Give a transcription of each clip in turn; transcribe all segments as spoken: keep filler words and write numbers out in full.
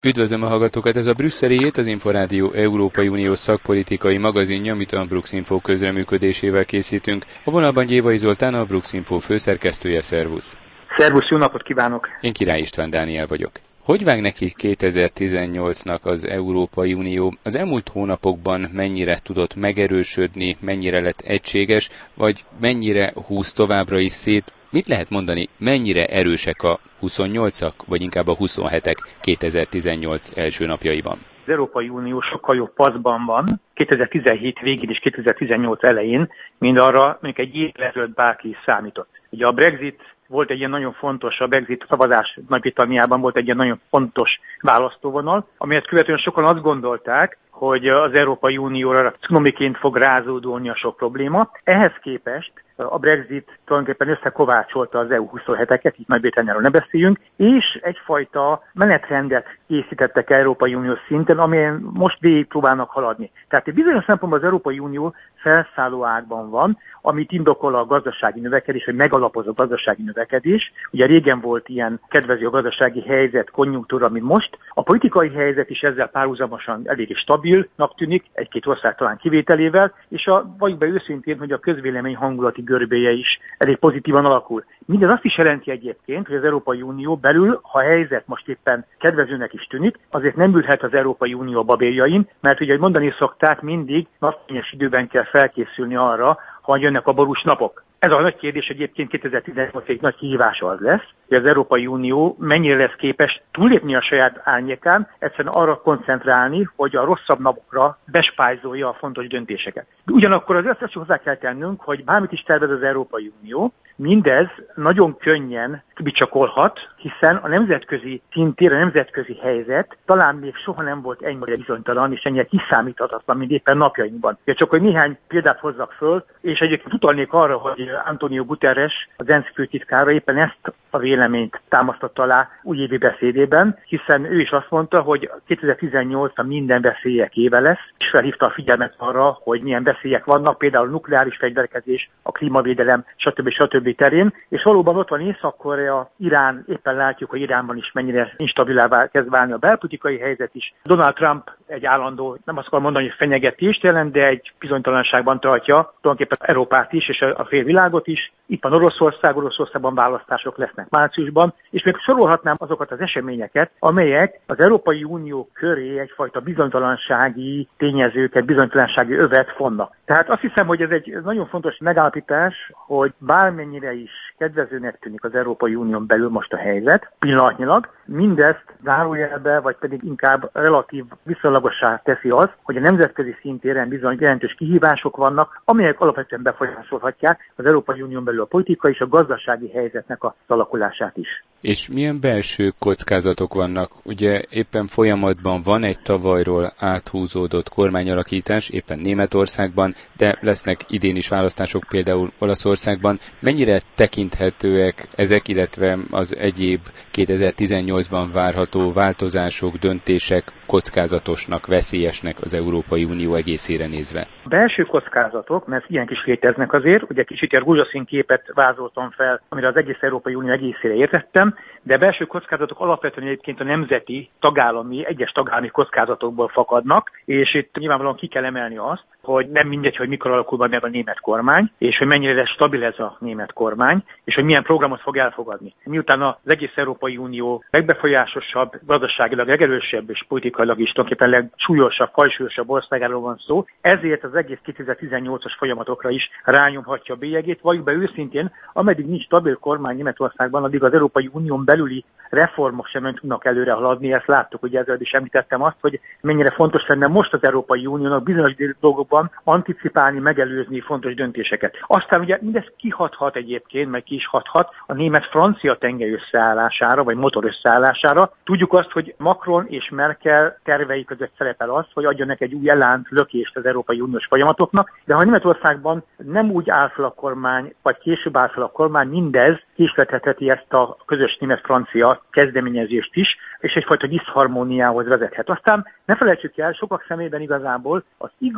Üdvözlöm a hallgatókat, ez a Brüsszeli Hét, az Inforádió Európai Unió szakpolitikai magazinja, amit a Brux-Info közreműködésével készítünk. A vonalban Gyévai Zoltán, a Brux-Info főszerkesztője, szervusz! Szervusz, jó napot kívánok! Én Király István Dániel vagyok. Hogy vág neki kétezer-tizennyolcnak az Európai Unió? Az elmúlt hónapokban mennyire tudott megerősödni, mennyire lett egységes, vagy mennyire húz továbbra is szét? Mit lehet mondani, mennyire erősek a huszonnyolcak, vagy inkább a huszonhetek kétezer-tizennyolc első napjaiban? Az Európai Unió sokkal jobb paszban van kétezer-tizenhét végén és kétezer-tizennyolc elején, mint arra, mondjuk egy évvel ezelőtt bárki is számított. Ugye a Brexit volt egy ilyen nagyon fontos, a Brexit szavazás Nagy-Britanniában volt egy ilyen nagyon fontos választóvonal, amelyet követően sokan azt gondolták, hogy az Európai Unióra cunamiként fog rázódulni a sok probléma. Ehhez képest a Brexit tulajdonképpen összekovácsolta az é u huszonheteket, itt Nagy-Britanniáról ne beszéljünk, és egyfajta menetrendet készítettek Európai Unió szinten, amelyen most végig próbálnak haladni. Tehát egy bizonyos szempontból az Európai Unió felszálló ágban van, amit indokol a gazdasági növekedés, vagy megalapoz a gazdasági növekedés. Ugye régen volt ilyen kedvező a gazdasági helyzet, konjunktúra, mint most. A politikai helyzet is ezzel párhuzamosan elég stabilnak tűnik, egy-két ország talán kivételével, és a, valljuk be őszintén, hogy a közvélemény hangulati görbéje is elég pozitívan alakul. Mindez azt is jelenti egyébként, hogy az Európai Unió belül, ha a helyzet most éppen kedvezőnek is tűnik, azért nem ülhet az Európai Unió babérjain, mert ugye mondani szokták, mindig napfényes időben kell felkészülni arra, ha jönnek a borús napok. Ez a nagy kérdés egyébként kétezer-tizennyolc nagy kihívása az lesz, hogy az Európai Unió mennyire lesz képes túllépni a saját árnyékán, egyszerűen arra koncentrálni, hogy a rosszabb napokra bespájzolja a fontos döntéseket. Ugyanakkor az azt hozzá kell tennünk, hogy bármit is tervez az Európai Unió, mindez nagyon könnyen kibicsakolhat, hiszen a nemzetközi szintér, a nemzetközi helyzet talán még soha nem volt ennyire bizonytalan és ennyire kiszámíthatatlan, mint éppen napjainkban. Csak hogy néhány példát hozzak föl, és egyébként utalnék arra, hogy Antonio Guterres, az ENSZ főtitkára éppen ezt a véleményt támasztotta alá újévi beszédében, hiszen ő is azt mondta, hogy kétezer-tizennyolc a minden veszélyek éve lesz, és felhívta a figyelmet arra, hogy milyen veszélyek vannak, például a nukleáris fegyverkezés, a klímavédelem, stb. stb. Terén, és valóban ott van Észak-Korea, Irán, éppen látjuk, hogy Iránban is mennyire instabilá kezd válni a belpolitikai helyzet is. Donald Trump egy állandó, nem azt akarom mondani, hogy fenyegetést jelent, de egy bizonytalanságban tartja tulajdonképpen Európát is, és a félvilágot is. Itt van Oroszország, Oroszországban választások lesznek márciusban, és még sorolhatnám azokat az eseményeket, amelyek az Európai Unió köré egyfajta bizonytalansági tényezőket, bizonytalansági övet fonnak. Tehát azt hiszem, hogy ez egy nagyon fontos megállapítás, hogy bármennyire is kedvezőnek tűnik az Európai Unión belül most a helyzet, pillanatnyilag, mindezt zárójelbe, vagy pedig inkább relatív viszonylagossá teszi az, hogy a nemzetközi szintéren bizony jelentős kihívások vannak, amelyek alapvetően befolyásolhatják az Európai Unión belül a politikai és a gazdasági helyzetnek az alakulását is. És milyen belső kockázatok vannak? Ugye éppen folyamatban van egy tavalyról áthúzódott kormányalakítás, éppen Németországban, de lesznek idén is választások például Olaszországban. Mennyire tekinthetőek ezek, illetve az egyéb kétezer-tizennyolcban várható változások, döntések kockázatosnak, veszélyesnek az Európai Unió egészére nézve? A belső kockázatok, mert ilyen is léteznek azért, ugye kicsit ilyen rózsaszín képet vázoltam fel, amire az egész Európai Unió egészére értettem, de a belső kockázatok alapvetően egyébként a nemzeti, tagállami, egyes tagállami kockázatokból fakadnak, és itt nyilvánvalóan ki kell emelni azt, hogy nem mindegy, hogy mikor alakul majd meg a német kormány, és hogy mennyire lesz stabil ez a német kormány, és hogy milyen programot fog elfogadni. Miután az egész Európai Unió legbefolyásosabb, gazdaságilag legerősebb és politikailag is tulajdonképpen legsúlyosabb, fajsúlyosabb országáról van szó, ezért az egész kétezer-tizennyolcas folyamatokra is rányomhatja a bélyegét. Valljuk be őszintén, ameddig nincs stabil kormány Németországban, addig az Európai Unión belüli reformok sem tudnak előre haladni. Ezt láttuk, hogy ezzel is említettem azt, hogy mennyire fontos lenne most az Európai Uniónak bizonyos dolgokban anticipálni, megelőzni fontos döntéseket. Aztán ugye mindez kihathat egyébként, meg ki is hathat a német-francia tengely összeállására, vagy motor összeállására. Tudjuk azt, hogy Macron és Merkel tervei között szerepel az, hogy adjanak egy új elánt, lökést az Európai Uniós folyamatoknak, de ha Németországban nem úgy áll fel a kormány, vagy később áll fel a kormány, mindez késlethetheti ezt a közös német-francia kezdeményezést is, és egyfajta diszharmóniához vezethet. Aztán ne felejtsük el, sokak szemében igazából az igazi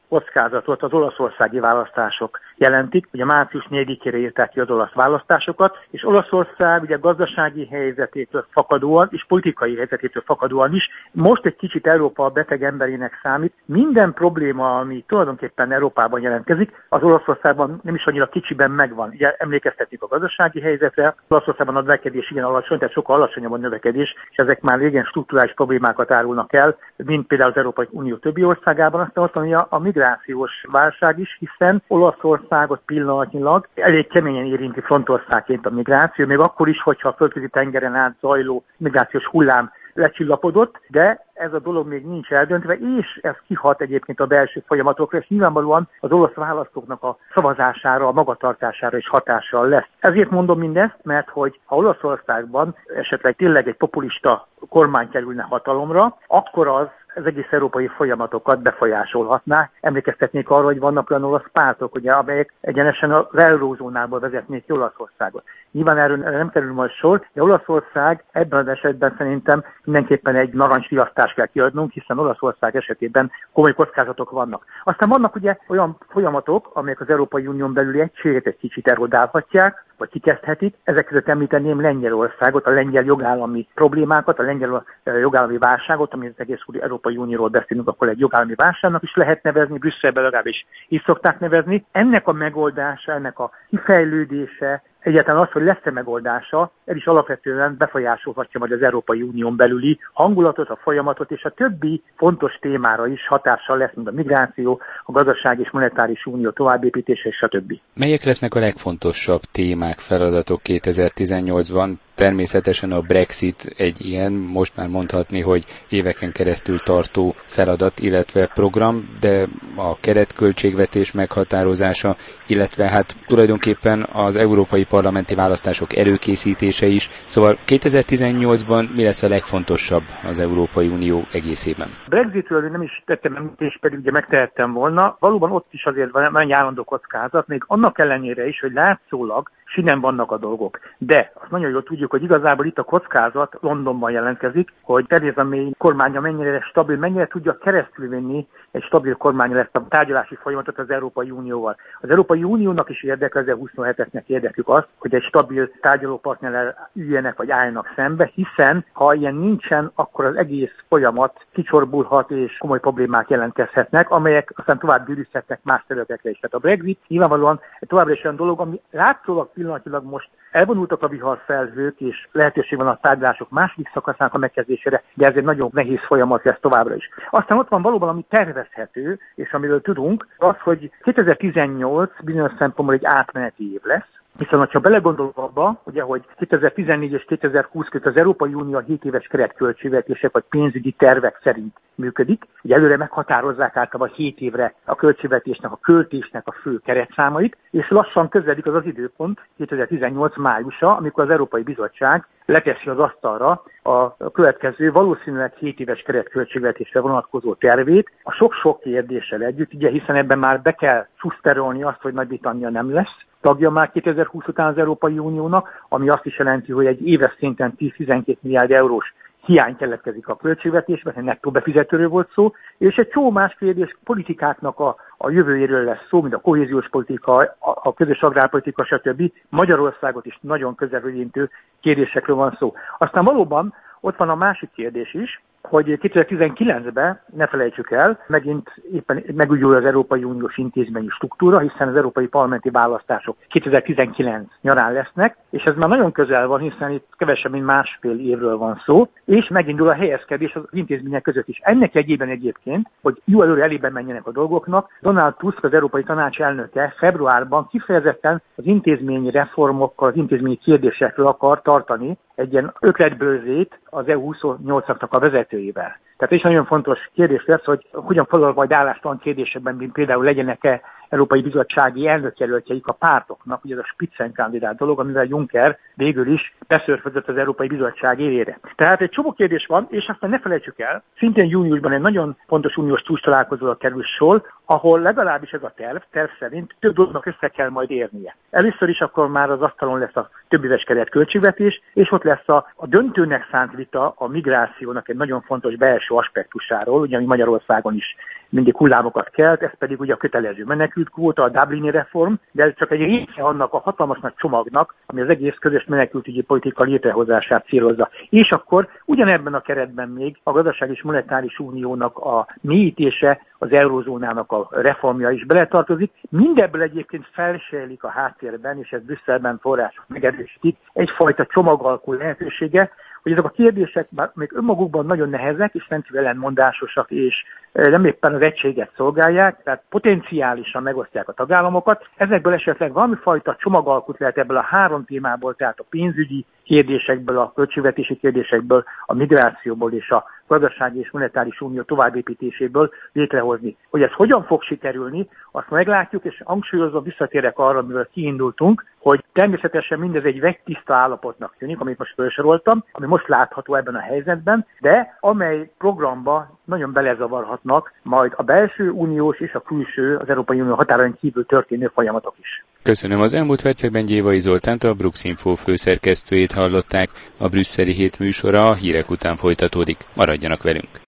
kockázatot az olaszországi választások jelentik. Ugye március negyedikére írták ki az olasz választásokat, és Olaszország ugye gazdasági helyzetétől fakadóan és politikai helyzetétől fakadóan is most egy kicsit Európa beteg emberének számít. Minden probléma, ami tulajdonképpen Európában jelentkezik, az Olaszországban nem is annyira kicsiben megvan. Ugye emlékeztetünk a gazdasági helyzetre, Olaszországban a növekedés igen alacsony, tehát sokkal alacsonyabb a növekedés, és ezek már régen strukturális problémákat árulnak el, mint például az Európai Unió többi országában. Aztán ott van a, a migrációs válság is, hiszen Olaszországot pillanatnyilag elég keményen érinti frontországként a migráció, még akkor is, hogyha a földközi tengeren át zajló migrációs hullám lecsillapodott, de ez a dolog még nincs eldöntve, és ez kihat egyébként a belső folyamatokra, és nyilvánvalóan az olasz választóknak a szavazására, a magatartására is hatással lesz. Ezért mondom mindezt, mert hogy ha Olaszországban esetleg tényleg egy populista kormány kerülne hatalomra, akkor az az egész európai folyamatokat befolyásolhatná. Emlékeztetnék arra, hogy vannak olyan olasz pártok, ugye, amelyek egyenesen az eurózónából vezetnék ki Olaszországot. Nyilván erről nem kerül majd sor, de Olaszország ebben az esetben szerintem mindenképpen egy narancsriasztást kell kiadnunk, hiszen Olaszország esetében komoly kockázatok vannak. Aztán vannak ugye olyan folyamatok, amelyek az Európai Unión belüli egységet egy kicsit erodálhatják, vagy kikezdhetik. Ezek között említeném Lengyelországot, a lengyel jogállami problémákat, a lengyel jogállami válságot, ami az egész Európai Unióról beszélünk, akkor egy jogállami válságnak is lehet nevezni, Brüsszelben legalábbis így szokták nevezni. Ennek a megoldása, ennek a kifejlődése, egyáltalán az, hogy lesz-e megoldása, ez is alapvetően befolyásolhatja majd az Európai Unión belüli hangulatot, a folyamatot, és a többi fontos témára is hatással lesz, mint a migráció, a gazdaság és monetáris unió továbbépítése, és stb. Melyek lesznek a legfontosabb témák, feladatok kétezer-tizennyolcban? Természetesen a Brexit egy ilyen, most már mondhatni, hogy éveken keresztül tartó feladat, illetve program, de a keretköltségvetés meghatározása, illetve hát tulajdonképpen az európai parlamenti választások előkészítése is. Szóval kétezer-tizennyolcban mi lesz a legfontosabb az Európai Unió egészében? Brexitről nem is tettem említést, pedig ugye megtehettem volna. Valóban ott is azért van egy állandó kockázat, még annak ellenére is, hogy látszólag sinem vannak a dolgok. De azt nagyon jól tudjuk, hogy igazából itt a kockázat Londonban jelentkezik, hogy Theresa May kormánya mennyire stabil, mennyire tudja keresztülvinni egy stabil kormány lesz a tárgyalási folyamatot az Európai Unióval. Az Európai Uniónak is érdeke, az huszonheteknek érdekük az, hogy egy stabil tárgyalópartnerrel üljenek vagy álljanak szembe, hiszen ha ilyen nincsen, akkor az egész folyamat kicsorbulhat és komoly problémák jelentkezhetnek, amelyek aztán tovább bűrűzhetnek más területekre is. Tehát a Brexit nyilvánvalóan továbbra is olyan dolog, ami látszólag pillanatilag most elvonultak a viharfelhők, és lehetőség van a tárgyalások második szakaszának a megkezdésére, de ez egy nagyon nehéz folyamat lesz továbbra is. Aztán ott van valóban, ami tervezhető, és amiről tudunk, az, hogy kétezer-tizennyolc bizonyos szempontból egy átmeneti év lesz, hiszen ha belegondolunk abba, ugye, hogy kétezer-tizennégy és kétezer-húsz között az Európai Unió a hét éves keretköltségvetések vagy pénzügyi tervek szerint működik. Ugye előre meghatározzák általában hét évre a költségvetésnek, a költésnek a fő keretszámait, és lassan közeledik az az időpont, kétezer-tizennyolc májusa, amikor az Európai Bizottság leteszi az asztalra a következő valószínűleg hét éves keretköltségvetésre vonatkozó tervét, a sok-sok kérdéssel együtt, ugye, hiszen ebben már be kell szuszterolni azt, hogy Nagy-Britannia nem lesz tagja már kétezer-húsz után az Európai Uniónak, ami azt is jelenti, hogy egy éves szinten tíz-tizenkét milliárd eurós hiány keletkezik a költségvetésben, egy nettó befizetőről volt szó, és egy csomó más kérdés politikáknak a, a jövőjéről lesz szó, mint a kohéziós politika, a, a közös agrárpolitika, stb. Magyarországot is nagyon közelről érintő kérdésekről van szó. Aztán valóban ott van a másik kérdés is, hogy kétezer-tizenkilencben, ne felejtsük el, megint éppen megújul az Európai Uniós intézményi struktúra, hiszen az európai parlamenti választások kétezer-tizenkilenc nyarán lesznek, és ez már nagyon közel van, hiszen itt kevesebb, mint másfél évről van szó, és megindul a helyezkedés az intézmények között is. Ennek egyében egyébként, hogy jó előre elébe menjenek a dolgoknak, Donald Tusk, az Európai Tanács elnöke februárban kifejezetten az intézményi reformokkal, az intézményi kérdésekről akar tartani egy ilyen ötletbőrzét az é u huszonnyolcnak a vezetőivel. Tehát is nagyon fontos kérdés lesz, hogy hogyan foglal majd állástalan kérdésekben, mint például legyenek-e Európai Bizottsági elnökjelöltjeik a pártoknak, ugye ez a Spitzenkandidát dolog, amivel Juncker végül is beszörfözött az Európai Bizottság élére. Tehát egy csomó kérdés van, és aztán ne felejtsük el, szintén júniusban egy nagyon fontos uniós csúcstalálkozóra kerül sor, ahol legalábbis ez a terv, terv szerint több dolognak össze kell majd érnie. Először is akkor már az asztalon lesz a többéves keret költségvetés, és ott lesz a, a döntőnek szánt vita a migrációnak egy nagyon fontos belső aspektusáról, ugye ami Magyarországon is mindig hullámokat kelt, ez pedig ugye a kötelező menekültkvóta, a Dublini reform, de ez csak egy része annak a hatalmas nagy csomagnak, ami az egész közös menekültügyi politika létrehozását célozza. És akkor ugyanebben a keretben még a gazdasági és monetáris uniónak a mélyítése, az eurózónának a reformja is beletartozik. Mindebből egyébként felsejlik a háttérben, és ez Brüsszelben források megerősítik, egyfajta csomagalkó lehetősége, hogy ezek a kérdések már még önmagukban nagyon nehezek, és rendkívül ellentmondásosak, és nem éppen az egységet szolgálják, tehát potenciálisan megosztják a tagállamokat. Ezekből esetleg valami fajta csomagalkot lehet ebből a három témából, tehát a pénzügyi kérdésekből, a költségvetési kérdésekből, a migrációból és a gazdasági és monetáris unió továbbépítéséből létrehozni. Hogy ez hogyan fog sikerülni, azt meglátjuk, és hangsúlyozva visszatérek arra, amivel kiindultunk, hogy természetesen mindez egy vegytiszta állapotnak tűnik, amit most felsoroltam, ami most látható ebben a helyzetben, de amely programba nagyon belezavarhatnak majd a belső uniós és a külső, az Európai Unió határain kívül történő folyamatok is. Köszönöm. Az elmúlt percekben Gyévai Zoltánt, a Bruxinfo főszerkesztőjét hallották. A brüsszeli hét műsora a hírek után folytatódik. Maradjanak velünk!